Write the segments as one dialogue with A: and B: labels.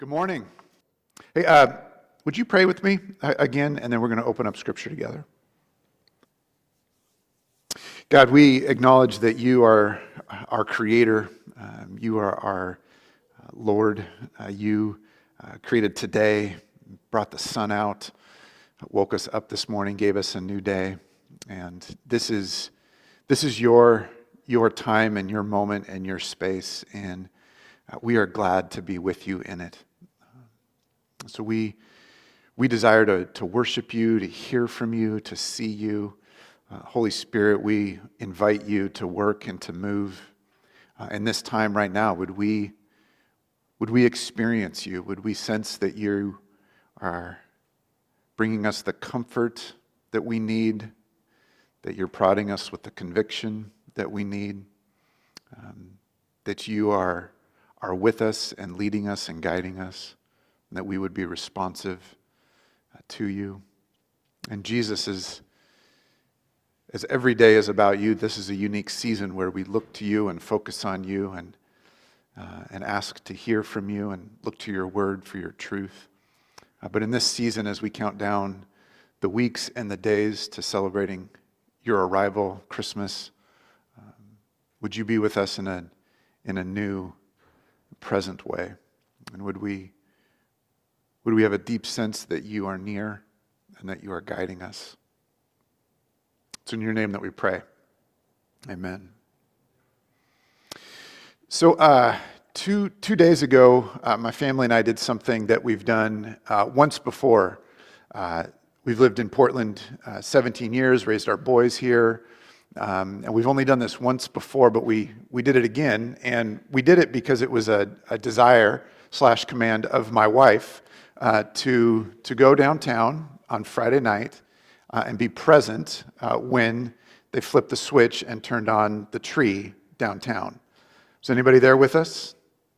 A: Good morning. Hey, would you pray with me again, and then we're going to open up Scripture together. God, we acknowledge that you are our Creator. You are our Lord. You created today, brought the sun out, woke us up this morning, gave us a new day. And this is your time and your moment and your space, and we are glad to be with you in it. So we desire to worship you, to hear from you, to see you. Holy Spirit, we invite you to work and to move. In this time right now, would we experience you? Would we sense that you are bringing us the comfort that we need, that you're prodding us with the conviction that we need, that you are with us and leading us and guiding us, and that we would be responsive to you. And Jesus, as every day is about you, this is a unique season where we look to you and focus on you and ask to hear from you and look to your word for your truth. But in this season, as we count down the weeks and the days to celebrating your arrival, Christmas, would you be with us in a new, present way? And would we have a deep sense that you are near and that you are guiding us? It's in your name that we pray. Amen. So two days ago, my family and I did something that we've done once before. We've lived in Portland 17 years, raised our boys here, and we've only done this once before, but we did it again, and we did it because it was a desire/command of my wife to go downtown on Friday night and be present when they flipped the switch and turned on the tree downtown. Is anybody there with us?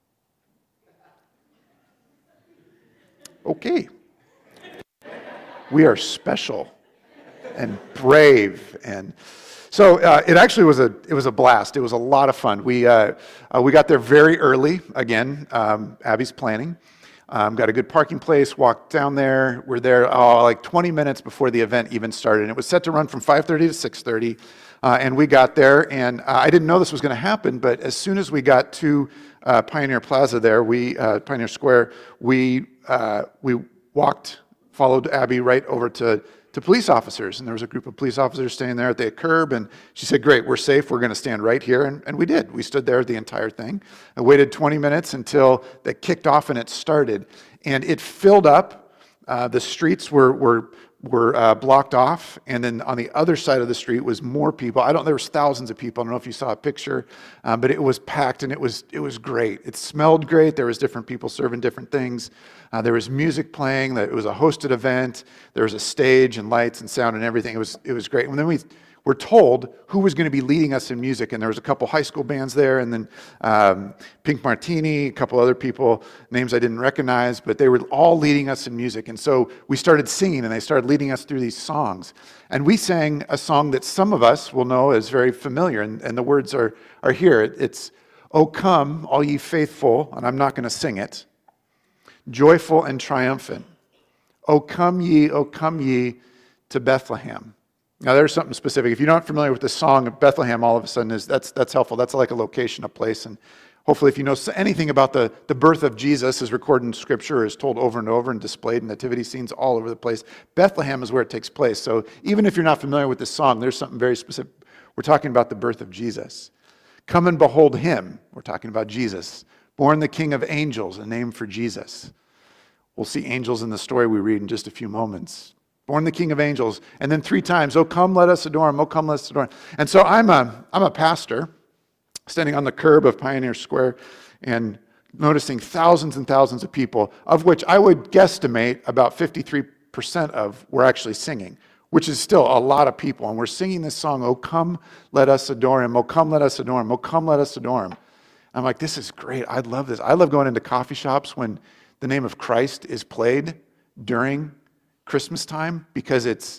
A: Okay. We are special and brave, and so it actually was a blast. It was a lot of fun. We got there very early. Again, Abby's planning. Got a good parking place. Walked down there. We're there like 20 minutes before the event even started. And it was set to run from 5:30 to 6:30. And we got there, and I didn't know this was going to happen. But as soon as we got to Pioneer Plaza, there, Pioneer Square, we followed Abby right over to police officers, and there was a group of police officers standing there at the curb, and she said, great, we're safe, we're going to stand right here, and we did. We stood there the entire thing. I waited 20 minutes until they kicked off and it started, and it filled up. The streets were blocked off, and then on the other side of the street was more people. There was thousands of people. I don't know if you saw a picture, but it was packed, and it was great. It smelled great. There was different people serving different things. There was music playing. It was a hosted event. There was a stage and lights and sound and everything. It was great. And then we were told who was going to be leading us in music, and there was a couple high school bands there, and then Pink Martini, a couple other people, names I didn't recognize, but they were all leading us in music. And so we started singing, and they started leading us through these songs. And we sang a song that some of us will know is very familiar, and the words are here. It's, "O come, all ye faithful," and I'm not going to sing it, "joyful and triumphant. O come ye to Bethlehem." Now, there's something specific. If you're not familiar with the song of Bethlehem, all of a sudden that's helpful. That's like a location, a place. And hopefully, if you know anything about the birth of Jesus, is recorded in Scripture, is told over and over and displayed in nativity scenes all over the place. Bethlehem is where it takes place. So even if you're not familiar with this song, there's something very specific. We're talking about the birth of Jesus. "Come and behold him." We're talking about Jesus. "Born the King of angels," a name for Jesus. We'll see angels in the story we read in just a few moments. Born the King of angels. And then 3 times, "Oh, come, let us adore him. Oh, come, let us adore him." And so I'm a pastor standing on the curb of Pioneer Square and noticing thousands and thousands of people, of which I would guesstimate about 53% of were actually singing, which is still a lot of people. And we're singing this song, "Oh, come, let us adore him. Oh, come, let us adore him. Oh, come, let us adore him." I'm like, this is great. I love this. I love going into coffee shops when the name of Christ is played during Christmas time, because it's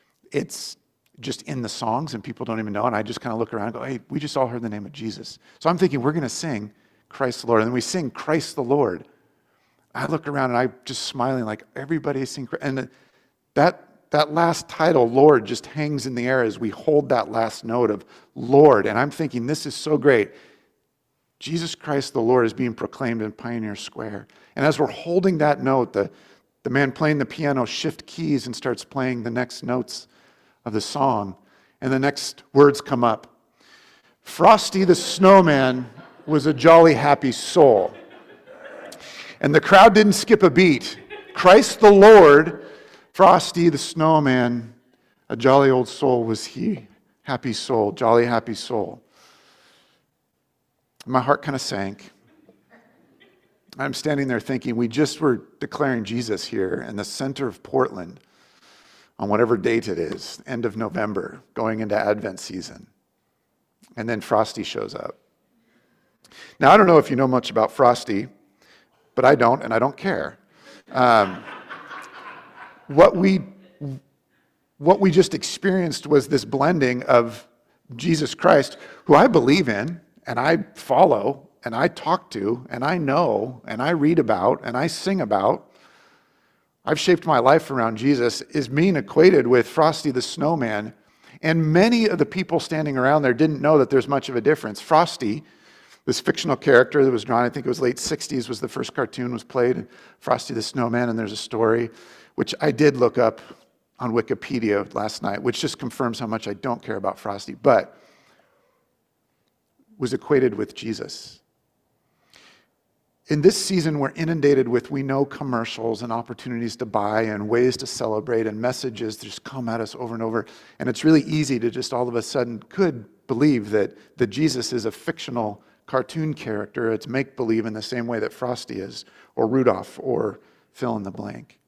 A: just in the songs and people don't even know. And I just kind of look around and go, hey, we just all heard the name of Jesus. So I'm thinking we're going to sing Christ the Lord. And then we sing Christ the Lord. I look around and I'm just smiling like everybody's singing. And that last title, Lord, just hangs in the air as we hold that last note of Lord. And I'm thinking, this is so great. Jesus Christ the Lord is being proclaimed in Pioneer Square. And as we're holding that note, the man playing the piano shifts keys and starts playing the next notes of the song. And the next words come up. Frosty the Snowman was a jolly happy soul. And the crowd didn't skip a beat. Christ the Lord, Frosty the Snowman, a jolly old soul was he. Happy soul, jolly happy soul. My heart kind of sank. I'm standing there thinking, we just were declaring Jesus here in the center of Portland on whatever date it is, end of November, going into Advent season. And then Frosty shows up. Now, I don't know if you know much about Frosty, but I don't, and I don't care. What we just experienced was this blending of Jesus Christ, who I believe in, and I follow, and I talk to, and I know, and I read about, and I sing about. I've shaped my life around Jesus, is being equated with Frosty the Snowman. And many of the people standing around there didn't know that there's much of a difference. Frosty, this fictional character that was drawn, I think it was late 60s, was the first cartoon was played, Frosty the Snowman, and there's a story, which I did look up on Wikipedia last night, which just confirms how much I don't care about Frosty, but was equated with Jesus. In this season, we're inundated with, we know, commercials and opportunities to buy and ways to celebrate and messages that just come at us over and over. And it's really easy to just all of a sudden could believe that Jesus is a fictional cartoon character. It's make-believe in the same way that Frosty is, or Rudolph, or fill in the blank.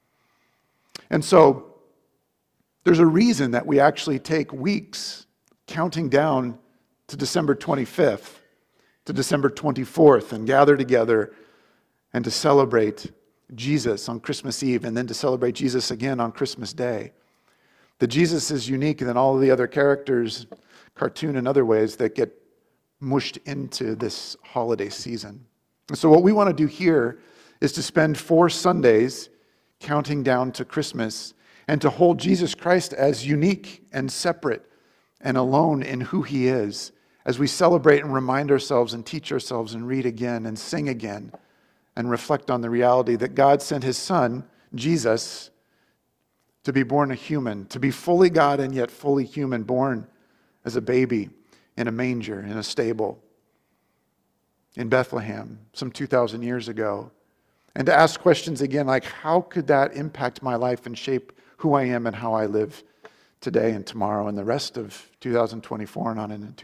A: And so there's a reason that we actually take weeks counting down to December 25th, to December 24th, and gather together and to celebrate Jesus on Christmas Eve, and then to celebrate Jesus again on Christmas Day. That Jesus is unique than all of the other characters, cartoon and other ways, that get mushed into this holiday season. And so what we want to do here is to spend 4 Sundays counting down to Christmas and to hold Jesus Christ as unique and separate and alone in who he is, as we celebrate and remind ourselves and teach ourselves and read again and sing again and reflect on the reality that God sent his son, Jesus, to be born a human, to be fully God and yet fully human, born as a baby in a manger, in a stable, in Bethlehem, some 2,000 years ago. And to ask questions again like, how could that impact my life and shape who I am and how I live today and tomorrow and the rest of 2024 and on into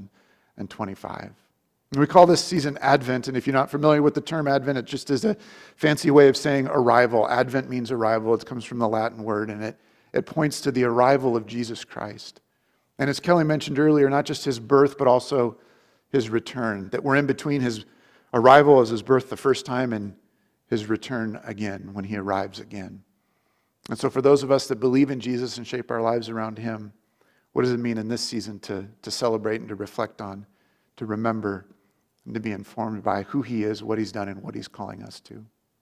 A: 2025. And we call this season Advent, and if you're not familiar with the term Advent, it just is a fancy way of saying arrival. Advent means arrival. It comes from the Latin word, and it points to the arrival of Jesus Christ. And as Kelly mentioned earlier, not just his birth, but also his return, that we're in between his arrival as his birth the first time and his return again when he arrives again. And so for those of us that believe in Jesus and shape our lives around him, what does it mean in this season to celebrate and to reflect on, to remember, and to be informed by who he is, what he's done, and what he's calling us to?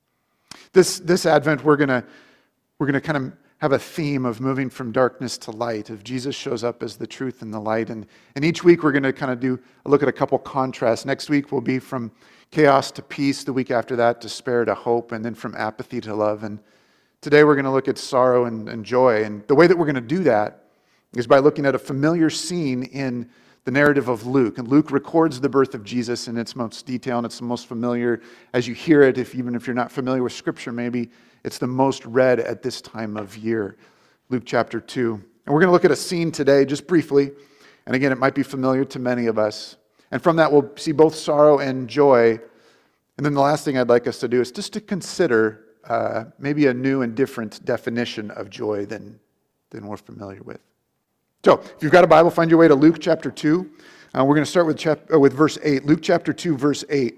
A: This Advent, we're gonna kind of have a theme of moving from darkness to light, of Jesus shows up as the truth and the light. And each week we're going to kind of do a look at a couple contrasts. Next week will be from chaos to peace. The week after that, despair to hope, and then from apathy to love. And today we're going to look at sorrow and joy. And the way that we're going to do that is by looking at a familiar scene in the narrative of Luke. And Luke records the birth of Jesus in its most detail, and it's the most familiar as you hear it. Even if you're not familiar with Scripture, maybe it's the most read at this time of year, Luke chapter 2. And we're going to look at a scene today, just briefly. And again, it might be familiar to many of us. And from that, we'll see both sorrow and joy. And then the last thing I'd like us to do is just to consider maybe a new and different definition of joy than we're familiar with. So, if you've got a Bible, find your way to Luke chapter 2. We're going to start with verse 8. Luke chapter 2, verse 8.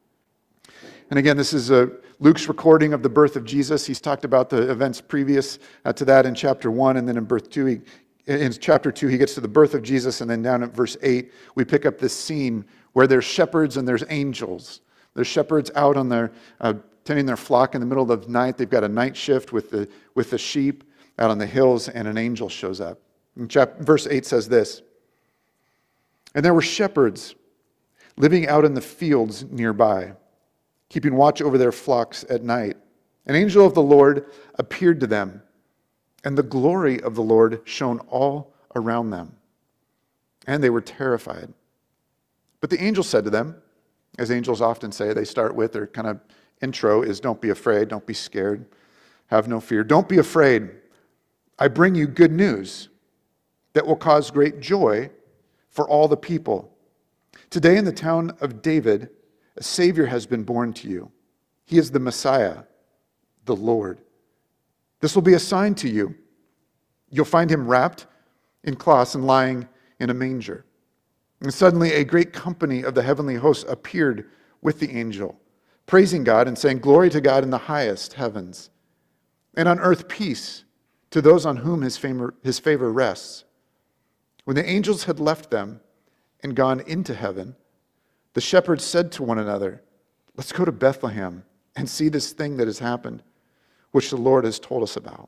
A: And again, this is Luke's recording of the birth of Jesus. He's talked about the events previous to that in chapter 1, and then in chapter 2, he gets to the birth of Jesus, and then down at verse 8, we pick up this scene where there's shepherds and there's angels. There's shepherds out on their tending their flock in the middle of the night. They've got a night shift with the sheep out on the hills, and an angel shows up. And verse 8 says this, "And there were shepherds living out in the fields nearby, keeping watch over their flocks at night. An angel of the Lord appeared to them, and the glory of the Lord shone all around them. And they were terrified. But the angel said to them," as angels often say, they start with their kind of intro is, "Don't be afraid, don't be scared, have no fear. Don't be afraid. I bring you good news that will cause great joy for all the people. Today in the town of David, a Savior has been born to you. He is the Messiah, the Lord. This will be a sign to you. You'll find him wrapped in cloths and lying in a manger." And suddenly a great company of the heavenly hosts appeared with the angel, praising God and saying, "Glory to God in the highest heavens, and on earth peace to those on whom his favor rests." When the angels had left them and gone into heaven, the shepherds said to one another, "Let's go to Bethlehem and see this thing that has happened, which the Lord has told us about."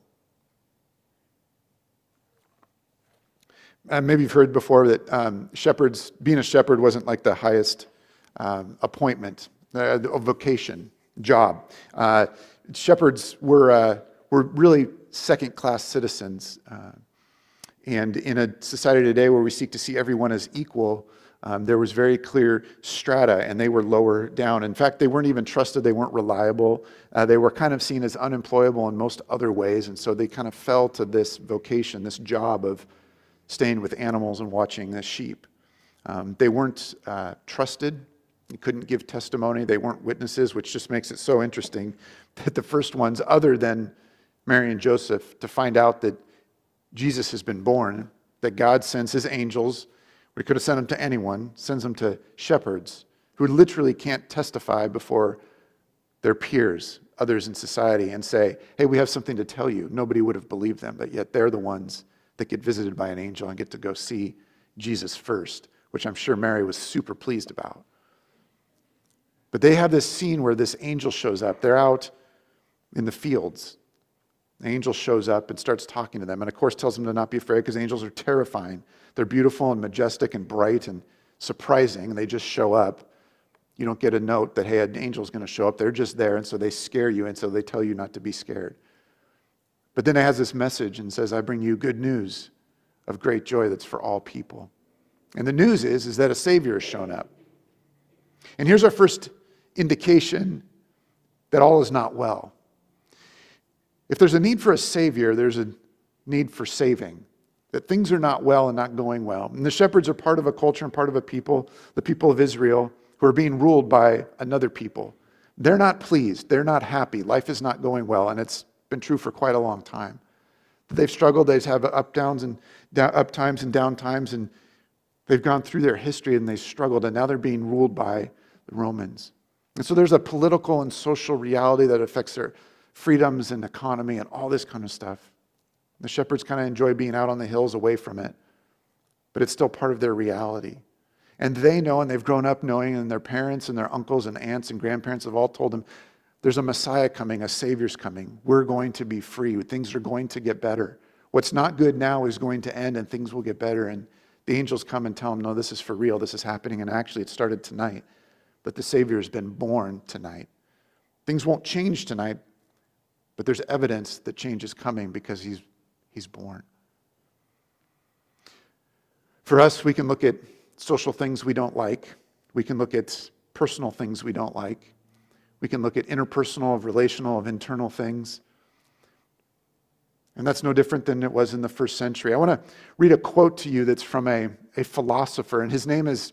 A: Maybe you've heard before that being a shepherd wasn't like the highest appointment, a vocation, job. Shepherds were really second-class citizens. And in a society today where we seek to see everyone as equal, there was very clear strata, and they were lower down. In fact, they weren't even trusted. They weren't reliable. They were kind of seen as unemployable in most other ways, and so they kind of fell to this vocation, this job of staying with animals and watching the sheep. They weren't trusted. You couldn't give testimony. They weren't witnesses, which just makes it so interesting that the first ones, other than Mary and Joseph, to find out that Jesus has been born, that God sends his angels, we could have sent them to anyone, sends them to shepherds who literally can't testify before their peers, others in society, and say, "Hey, we have something to tell you." Nobody would have believed them, but yet they're the ones that get visited by an angel and get to go see Jesus first, which I'm sure Mary was super pleased about. But they have this scene where this angel shows up. They're out in the fields. The angel shows up and starts talking to them, and of course tells them to not be afraid because angels are terrifying. They're beautiful and majestic and bright and surprising, and they just show up. You don't get a note that, hey, an angel's going to show up. They're just there, and so they scare you, and so they tell you not to be scared. But then it has this message and says, "I bring you good news of great joy that's for all people." And the news is that a Savior has shown up. And here's our first indication that all is not well. If there's a need for a Savior, there's a need for saving. That things are not well and not going well. And the shepherds are part of a culture and part of a people, the people of Israel, who are being ruled by another people. They're not pleased. They're not happy. Life is not going well, and it's been true for quite a long time. They've struggled. They have up times and down times, and they've gone through their history and they've struggled, and now they're being ruled by the Romans. And so there's a political and social reality that affects their freedoms and economy and all this kind of stuff. The shepherds kind of enjoy being out on the hills away from it, but it's still part of their reality. And they know, and they've grown up knowing, and their parents and their uncles and aunts and grandparents have all told them, there's a Messiah coming, a Savior's coming. We're going to be free. Things are going to get better. What's not good now is going to end, and things will get better. And the angels come and tell them, no, this is for real. This is happening, and actually it started tonight. But the Savior has been born tonight. Things won't change tonight, but there's evidence that change is coming because he's born. For us, we can look at social things we don't like. We can look at personal things we don't like. We can look at interpersonal, relational, internal things. And that's no different than it was in the first century. I want to read a quote to you that's from a philosopher, and his name is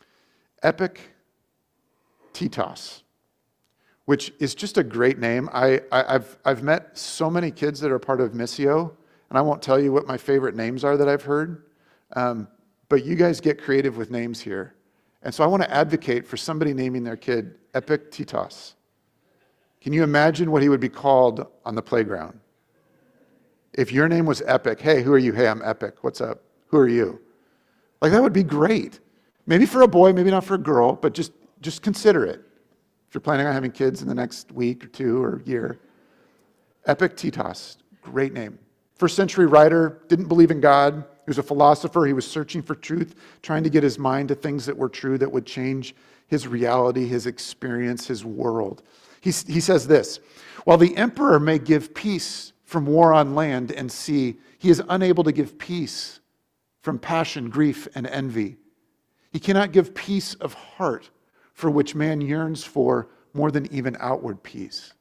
A: Epictetus, which is just a great name. I've met so many kids that are part of Missio, and I won't tell you what my favorite names are that I've heard, but you guys get creative with names here. And so I want to advocate for somebody naming their kid Epictetus. Can you imagine what he would be called on the playground? If your name was Epic, hey, who are you? Hey, I'm Epic. What's up? Who are you? Like, that would be great. Maybe for a boy, maybe not for a girl, but just consider it. If you're planning on having kids in the next week or two or year, Epictetus, great name. First century writer, didn't believe in God. He was a philosopher. He was searching for truth, trying to get his mind to things that were true, that would change his reality, his experience, his world. He says this, while the emperor may give peace from war on land and sea, he is unable to give peace from passion, grief, and envy. He cannot give peace of heart, for which man yearns for more than even outward peace.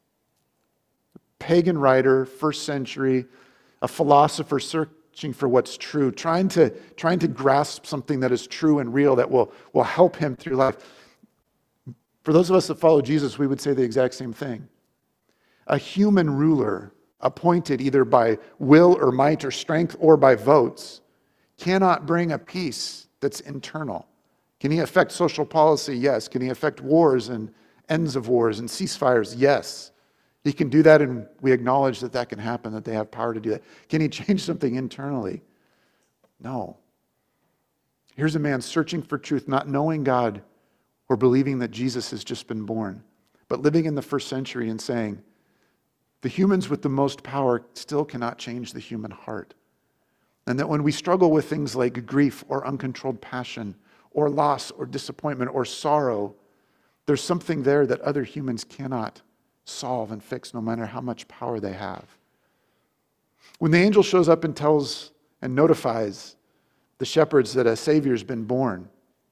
A: Pagan writer, first century, a philosopher searching for what's true, trying to grasp something that is true and real that will help him through life. For those of us that follow Jesus, we would say the exact same thing. A human ruler appointed either by will or might or strength or by votes cannot bring a peace that's internal. Can he affect social policy? Yes. Can he affect wars and ends of wars and ceasefires? Yes. He can do that, and we acknowledge that that can happen, that they have power to do that. Can he change something internally? No. Here's a man searching for truth, not knowing God or believing that Jesus has just been born, but living in the first century and saying, the humans with the most power still cannot change the human heart. And that when we struggle with things like grief or uncontrolled passion or loss or disappointment or sorrow, there's something there that other humans cannot solve and fix, no matter how much power they have. When the angel shows up and tells and notifies the shepherds that a Savior's been born,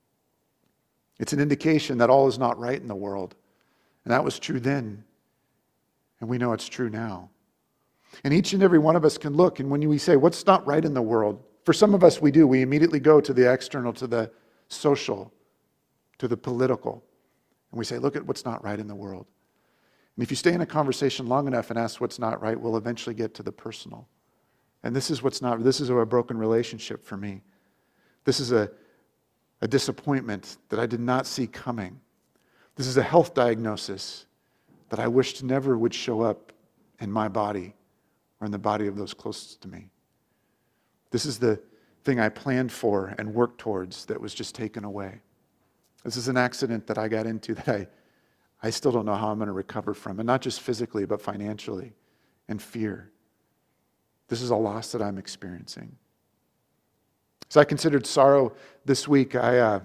A: it's an indication that all is not right in the world. And that was true then, and we know it's true now. And each and every one of us can look, and when we say, what's not right in the world? For some of us, we do. We immediately go to the external, to the social, to the political. And we say, look at what's not right in the world. And if you stay in a conversation long enough and ask what's not right, we'll eventually get to the personal. And this is a broken relationship for me. This is a disappointment that I did not see coming. This is a health diagnosis that I wished never would show up in my body or in the body of those closest to me. This is the thing I planned for and worked towards that was just taken away. This is an accident that I got into that I still don't know how I'm going to recover from, and not just physically, but financially, and fear. This is a loss that I'm experiencing. So I considered sorrow this week. I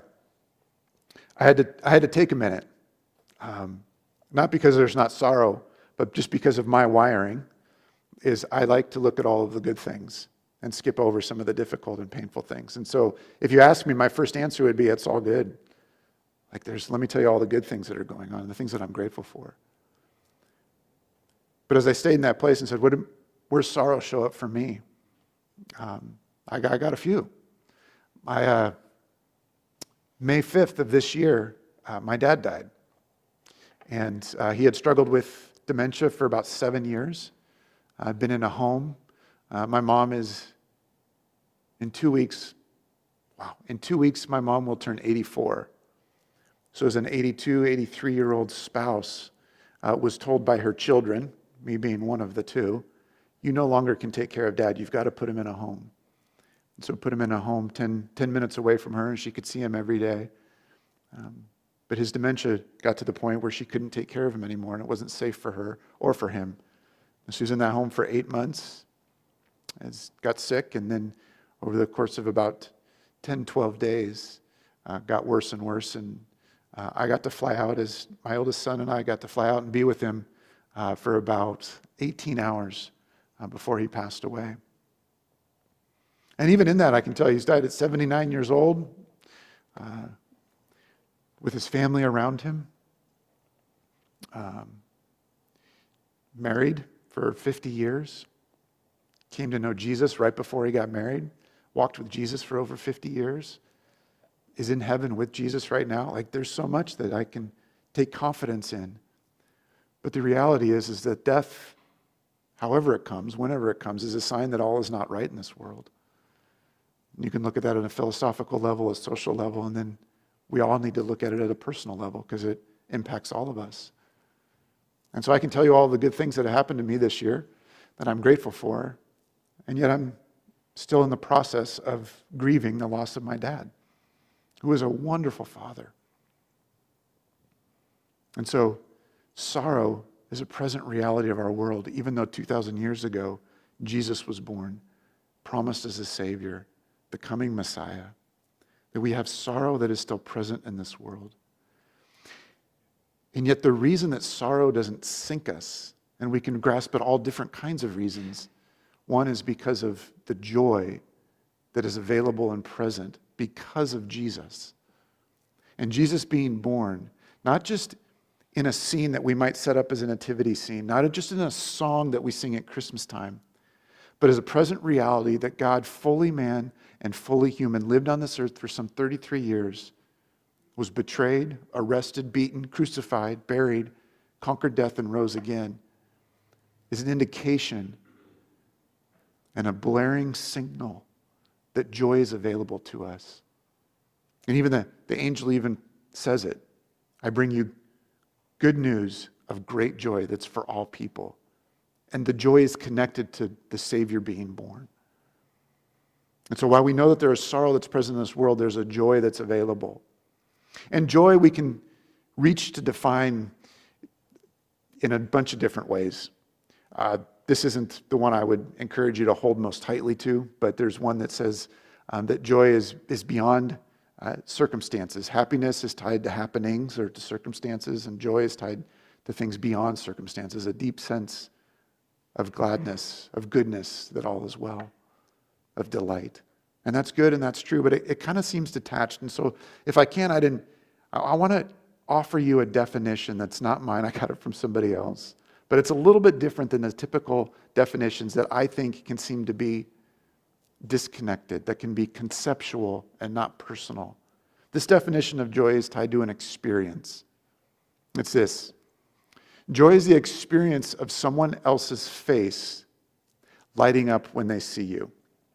A: had to take a minute, not because there's not sorrow, but just because of my wiring. Is I like to look at all of the good things and skip over some of the difficult and painful things. And so, if you ask me, my first answer would be, "It's all good." Like let me tell you all the good things that are going on, the things that I'm grateful for. But as I stayed in that place and said, "Where's sorrow show up for me?" I got a few. May 5th of this year, my dad died. And he had struggled with dementia for about 7 years. I've been in a home. My mom is, in 2 weeks, my mom will turn 84. So as an 82, 83-year-old spouse was told by her children, me being one of the two, you no longer can take care of Dad. You've got to put him in a home. And so put him in a home 10 minutes away from her, and she could see him every day. But his dementia got to the point where she couldn't take care of him anymore, and it wasn't safe for her or for him. And she was in that home for 8 months, got sick, and then over the course of about 10, 12 days, got worse and worse. And I got to fly out, as my oldest son and I got to fly out and be with him for about 18 hours before he passed away. And even in that, I can tell you, he's died at 79 years old, with his family around him, married for 50 years, came to know Jesus right before he got married, walked with Jesus for over 50 years, is in heaven with Jesus right now. Like, there's so much that I can take confidence in. But the reality is that death, however it comes, whenever it comes, is a sign that all is not right in this world. You can look at that on a philosophical level, a social level, and then we all need to look at it at a personal level because it impacts all of us. And so I can tell you all the good things that have happened to me this year that I'm grateful for, and yet I'm still in the process of grieving the loss of my dad, who was a wonderful father. And so sorrow is a present reality of our world, even though 2,000 years ago, Jesus was born, promised as a Savior, the coming Messiah, that we have sorrow that is still present in this world. And yet the reason that sorrow doesn't sink us, and we can grasp at all different kinds of reasons, one is because of the joy that is available and present because of Jesus. And Jesus being born, not just in a scene that we might set up as a nativity scene, not just in a song that we sing at Christmas time, but as a present reality that God, fully man and fully human, lived on this earth for some 33 years, was betrayed, arrested, beaten, crucified, buried, conquered death, and rose again, is an indication and a blaring signal that joy is available to us. And even the angel even says it. I bring you good news of great joy that's for all people. And the joy is connected to the Savior being born. And so while we know that there is sorrow that's present in this world, there's a joy that's available. And joy we can reach to define in a bunch of different ways. This isn't the one I would encourage you to hold most tightly to, but there's one that says that joy is beyond circumstances. Happiness is tied to happenings or to circumstances, and joy is tied to things beyond circumstances, a deep sense of gladness, of goodness, that all is well, of delight. And that's good and that's true, but it kind of seems detached. And so if I can, I want to offer you a definition that's not mine. I got it from somebody else. But it's a little bit different than the typical definitions that I think can seem to be disconnected, that can be conceptual and not personal. This definition of joy is tied to an experience. It's this. Joy is the experience of someone else's face lighting up when they see you.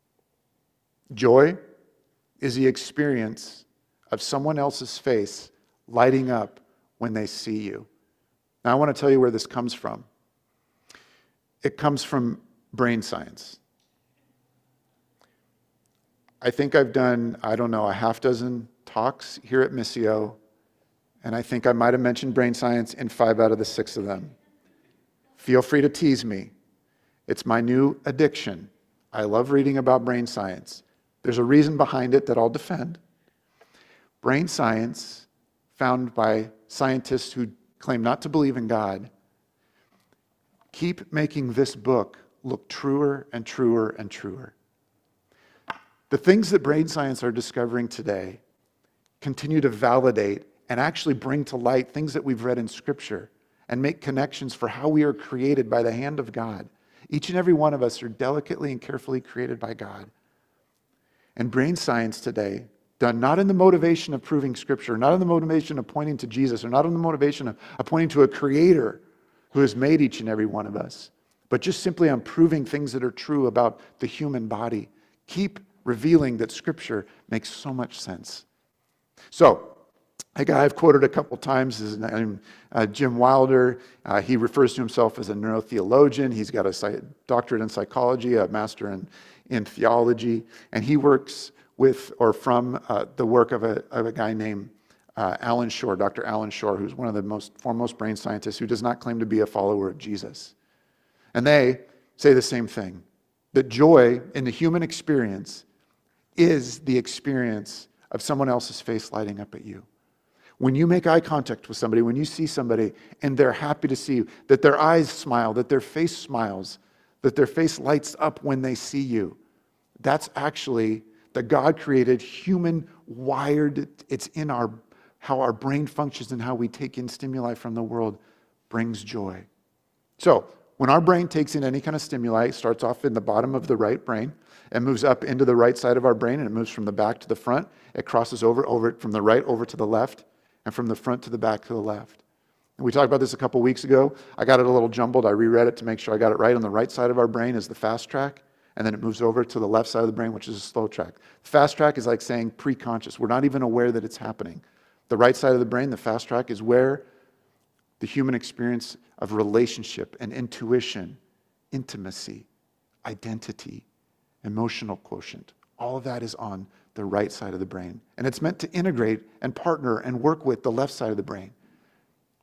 A: Joy is the experience of someone else's face lighting up when they see you. Now, I want to tell you where this comes from. It comes from brain science. I think I've done, a half dozen talks here at Missio, and I think I might have mentioned brain science in 5 out of the 6 of them. Feel free to tease me. It's my new addiction. I love reading about brain science. There's a reason behind it that I'll defend. Brain science, found by scientists who claim not to believe in God, keep making this book look truer and truer and truer. The things that brain science are discovering today continue to validate and actually bring to light things that we've read in Scripture and make connections for how we are created by the hand of God. Each and every one of us are delicately and carefully created by God. And brain science today, done not in the motivation of proving Scripture, not in the motivation of pointing to Jesus, or not in the motivation of pointing to a Creator who has made each and every one of us, but just simply on proving things that are true about the human body, keep revealing that Scripture makes so much sense. So, a guy I've quoted a couple times is named Jim Wilder. He refers to himself as a neurotheologian. He's got a doctorate in psychology, a master in theology, and he works with or from the work of a guy named Alan Shore, Dr. Alan Shore, who's one of the foremost brain scientists who does not claim to be a follower of Jesus. And they say the same thing, that joy in the human experience is the experience of someone else's face lighting up at you. When you make eye contact with somebody, when you see somebody and they're happy to see you, that their eyes smile, that their face smiles, that their face lights up when they see you, that's actually the God-created, human-wired, it's in how our brain functions and how we take in stimuli from the world brings joy. So, when our brain takes in any kind of stimuli, it starts off in the bottom of the right brain and moves up into the right side of our brain, and it moves from the back to the front. It crosses over from the right over to the left, and from the front to the back to the left. And we talked about this a couple weeks ago. I got it a little jumbled. I reread it to make sure I got it right. On the right side of our brain is the fast track, and then it moves over to the left side of the brain, which is a slow track. Fast track is like saying pre-conscious. We're not even aware that it's happening. The right side of the brain, the fast track, is where the human experience of relationship and intuition, intimacy, identity, emotional quotient, all of that is on the right side of the brain. And it's meant to integrate and partner and work with the left side of the brain.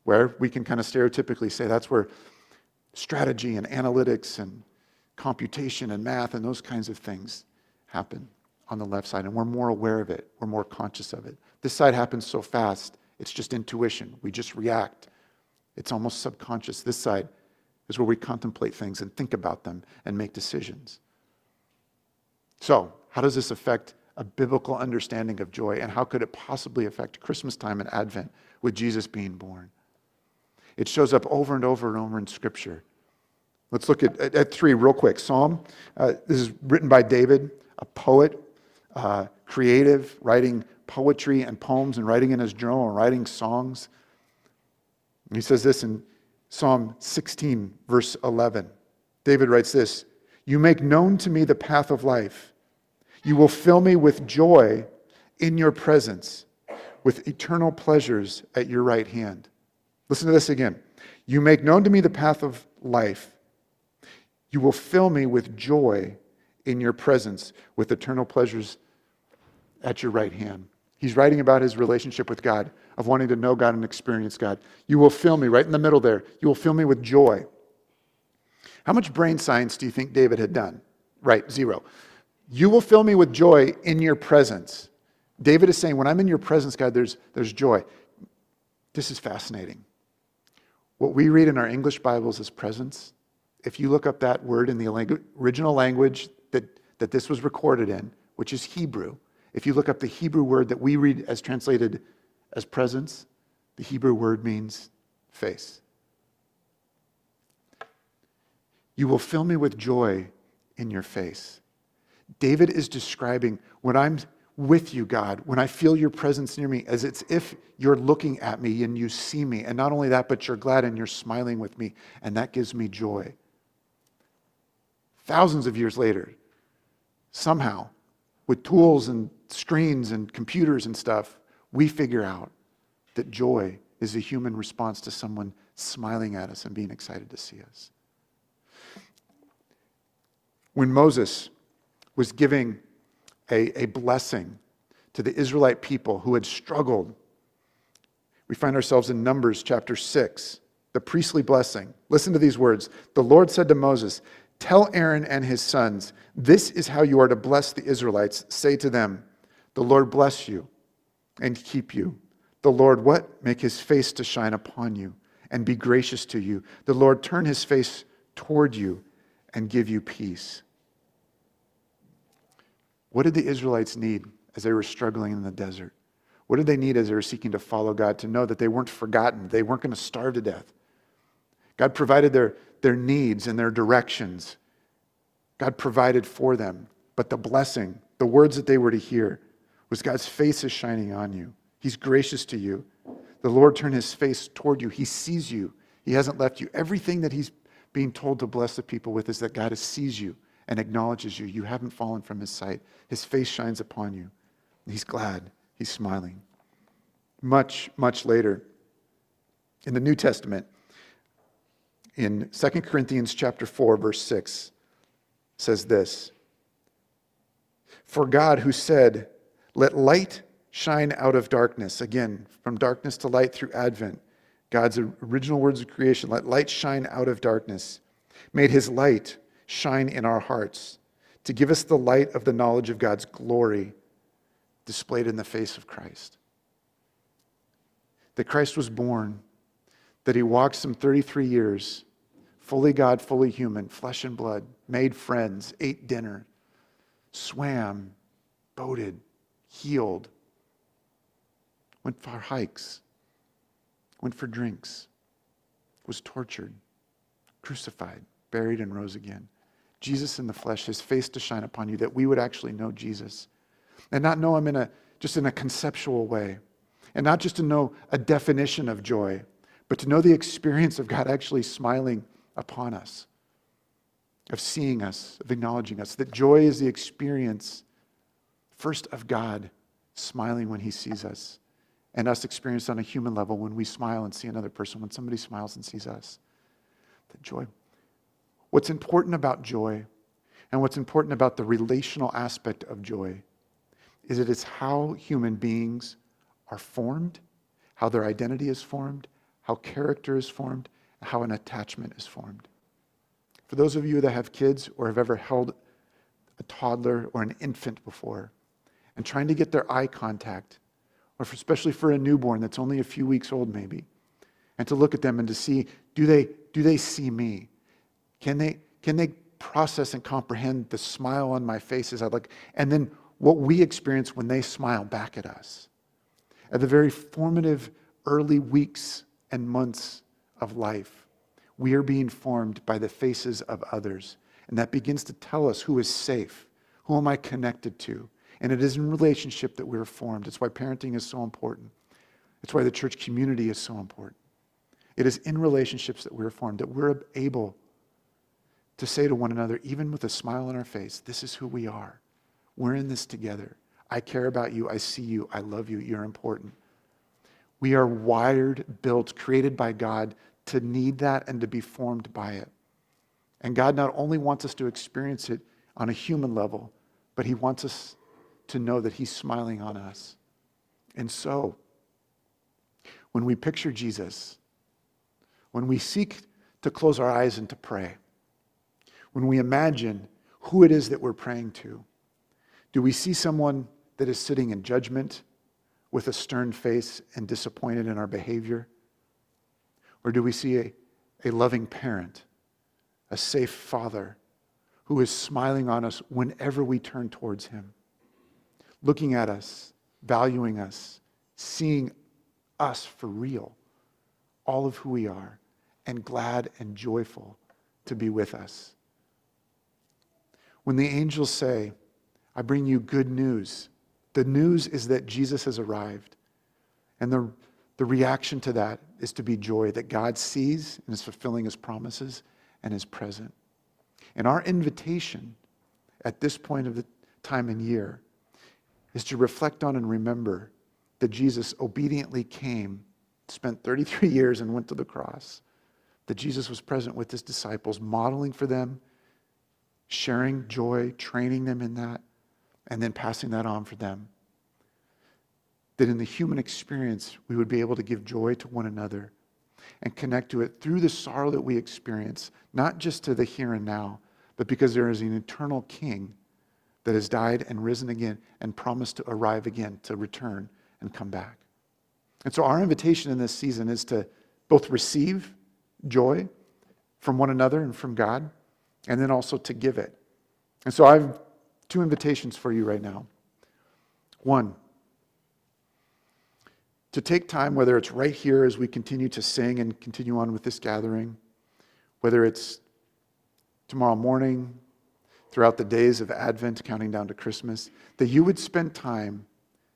A: where we can kind of stereotypically say that's where strategy and analytics and computation and math and those kinds of things happen on the left side, and we're more aware of it. We're more conscious of it. This side happens so fast, it's just intuition. We just react. It's almost subconscious. This side is where we contemplate things and think about them and make decisions. So, how does this affect a biblical understanding of joy, and how could it possibly affect Christmas time and Advent with Jesus being born? It shows up over and over and over in Scripture. Let's look at three real quick. Psalm, this is written by David, a poet, creative, writing poetry and poems and writing in his journal and writing songs. And he says this in Psalm 16, verse 11. David writes this, "You make known to me the path of life. You will fill me with joy in your presence, with eternal pleasures at your right hand." Listen to this again. "You make known to me the path of life. You will fill me with joy in your presence, with eternal pleasures at your right hand." He's writing about his relationship with God, of wanting to know God and experience God. You will fill me, right in the middle there, you will fill me with joy. How much brain science do you think David had done? Right, 0. You will fill me with joy in your presence. David is saying, when I'm in your presence, God, there's joy. This is fascinating. What we read in our English Bibles as presence, if you look up that word in the original language that this was recorded in, which is Hebrew, if you look up the Hebrew word that we read as translated as presence, the Hebrew word means face. You will fill me with joy in your face. David is describing when I'm with you, God, when I feel your presence near me, as it's if you're looking at me and you see me. And not only that, but you're glad and you're smiling with me. And that gives me joy. Thousands of years later, somehow, with tools and screens and computers and stuff, we figure out that joy is a human response to someone smiling at us and being excited to see us. When Moses was giving a blessing to the Israelite people who had struggled, we find ourselves in Numbers chapter 6, the priestly blessing. Listen to these words. The Lord said to Moses, "Tell Aaron and his sons, this is how you are to bless the Israelites. Say to them, the Lord bless you and keep you. The Lord what? Make his face to shine upon you and be gracious to you. The Lord turn his face toward you and give you peace." What did the Israelites need as they were struggling in the desert? What did they need as they were seeking to follow God, to know that they weren't forgotten, they weren't going to starve to death? God provided their needs and their directions. God provided for them. But the blessing, the words that they were to hear, was God's face is shining on you. He's gracious to you. The Lord turned his face toward you. He sees you. He hasn't left you. Everything that he's being told to bless the people with is that God sees you and acknowledges you. You haven't fallen from his sight. His face shines upon you. He's glad. He's smiling. Much, much later, in the New Testament, in 2 Corinthians chapter 4, verse 6, says this, "For God who said, 'Let light shine out of darkness,'" again, from darkness to light through Advent, God's original words of creation, "Let light shine out of darkness," made his light shine in our hearts to give us the light of the knowledge of God's glory displayed in the face of Christ. That Christ was born, that he walked some 33 years, fully God, fully human, flesh and blood, made friends, ate dinner, swam, boated, healed, went for hikes, went for drinks, was tortured, crucified, buried, and rose again. Jesus in the flesh, his face to shine upon you, that we would actually know Jesus. And not know him just in a conceptual way. And not just to know a definition of joy, but to know the experience of God actually smiling upon us, of seeing us, of acknowledging us. That joy is the experience, first of God smiling when he sees us, and us experienced on a human level when we smile and see another person, when somebody smiles and sees us. The joy. What's important about joy, and what's important about the relational aspect of joy, is that it's how human beings are formed, how their identity is formed, how character is formed, and how an attachment is formed. For those of you that have kids or have ever held a toddler or an infant before, and trying to get their eye contact, or especially for a newborn that's only a few weeks old maybe, and to look at them and to see, do they see me? Can they process and comprehend the smile on my face as I look, and then what we experience when they smile back at us? At the very formative early weeks and months of life, we are being formed by the faces of others, and that begins to tell us who is safe, who am I connected to, and it is in relationship that we're formed. It's why parenting is so important. It's why the church community is so important. It is in relationships that we're formed, that we're able to say to one another, even with a smile on our face, this is who we are. We're in this together. I care about you. I see you. I love you. You're important. We are wired, built, created by God to need that and to be formed by it. And God not only wants us to experience it on a human level, but he wants us to know that he's smiling on us. And so, when we picture Jesus, when we seek to close our eyes and to pray, when we imagine who it is that we're praying to, do we see someone that is sitting in judgment with a stern face and disappointed in our behavior? Or do we see a loving parent, a safe father who is smiling on us whenever we turn towards him, looking at us, valuing us, seeing us for real, all of who we are, and glad and joyful to be with us? When the angels say, I bring you good news, the news is that Jesus has arrived. And the reaction to that is to be joy, that God sees and is fulfilling his promises and is present. And our invitation at this point of the time and year is to reflect on and remember that Jesus obediently came, spent 33 years and went to the cross, that Jesus was present with his disciples, modeling for them, sharing joy, training them in that, and then passing that on for them. That in the human experience, we would be able to give joy to one another and connect to it through the sorrow that we experience, not just to the here and now, but because there is an eternal King that has died and risen again and promised to arrive again, to return and come back. And so our invitation in this season is to both receive joy from one another and from God, and then also to give it. And so I have two invitations for you right now. One, to take time, whether it's right here as we continue to sing and continue on with this gathering, whether it's tomorrow morning, throughout the days of Advent, counting down to Christmas, that you would spend time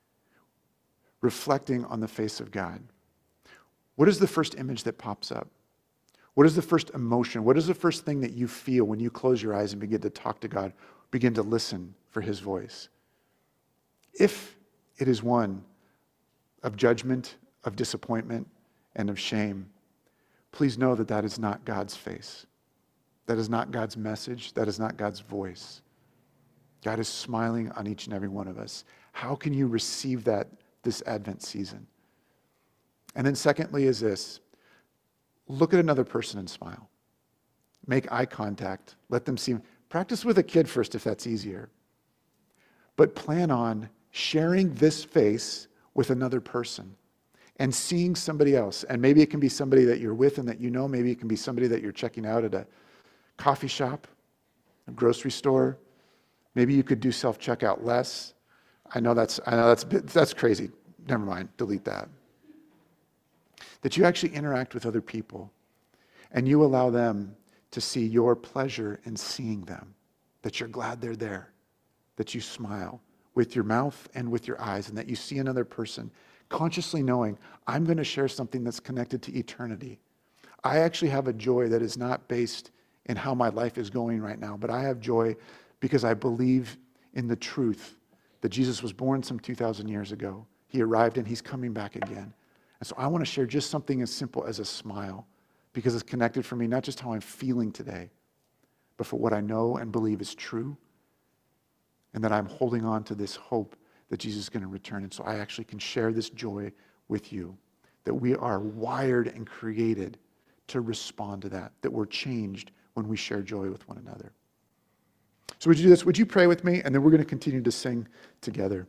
A: reflecting on the face of God. What is the first image that pops up? What is the first emotion? What is the first thing that you feel when you close your eyes and begin to talk to God, begin to listen for his voice? If it is one of judgment, of disappointment, and of shame, please know that that is not God's face. That is not God's message. That is not God's voice. God is smiling on each and every one of us. How can you receive that this Advent season? And then secondly is this: look at another person and smile. Make eye contact. Let them see. Practice with a kid first if that's easier. But plan on sharing this face with another person and seeing somebody else. And maybe it can be somebody that you're with and that you know. Maybe it can be somebody that you're checking out at a coffee shop, a grocery store. Maybe you could do self-checkout less. I know that's crazy. Never mind, delete that. That you actually interact with other people and you allow them to see your pleasure in seeing them, that you're glad they're there, that you smile with your mouth and with your eyes, and that you see another person consciously knowing, I'm going to share something that's connected to eternity. I actually have a joy that is not based in how my life is going right now, but I have joy because I believe in the truth that Jesus was born some 2,000 years ago. He arrived and he's coming back again. And so I want to share just something as simple as a smile, because it's connected for me, not just how I'm feeling today, but for what I know and believe is true, and that I'm holding on to this hope that Jesus is going to return. And so I actually can share this joy with you. that we are wired and created to respond to that, that we're changed when we share joy with one another. So would you do this? Would you pray with me? And then we're going to continue to sing together.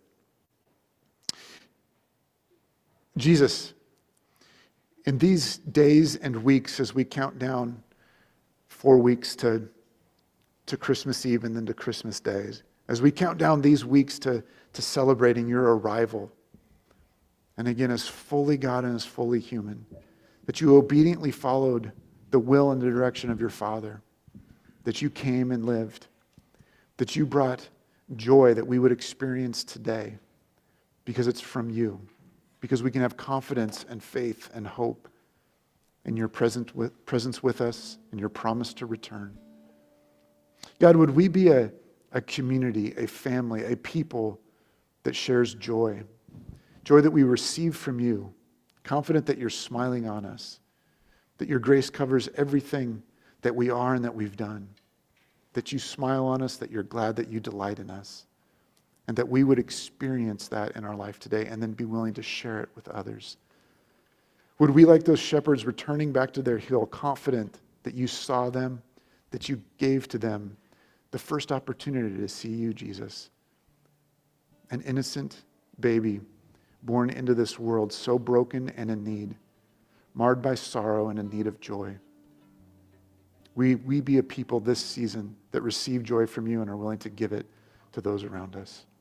A: Jesus, in these days and weeks as we count down 4 weeks to Christmas Eve and then to Christmas days, as we count down these weeks to celebrating your arrival, and again, as fully God and as fully human, that you obediently followed the will and the direction of your Father, that you came and lived, that you brought joy that we would experience today because it's from you, because we can have confidence and faith and hope in your presence with us and your promise to return. God, would we be a community, a family, a people that shares joy, joy that we receive from you, confident that you're smiling on us, that your grace covers everything that we are and that we've done, that you smile on us, that you're glad that you delight in us, and that we would experience that in our life today and then be willing to share it with others. Would we, like those shepherds, returning back to their hill, confident that you saw them, that you gave to them the first opportunity to see you, Jesus, an innocent baby born into this world so broken and in need, marred by sorrow and in need of joy. We be a people this season that receive joy from you and are willing to give it to those around us.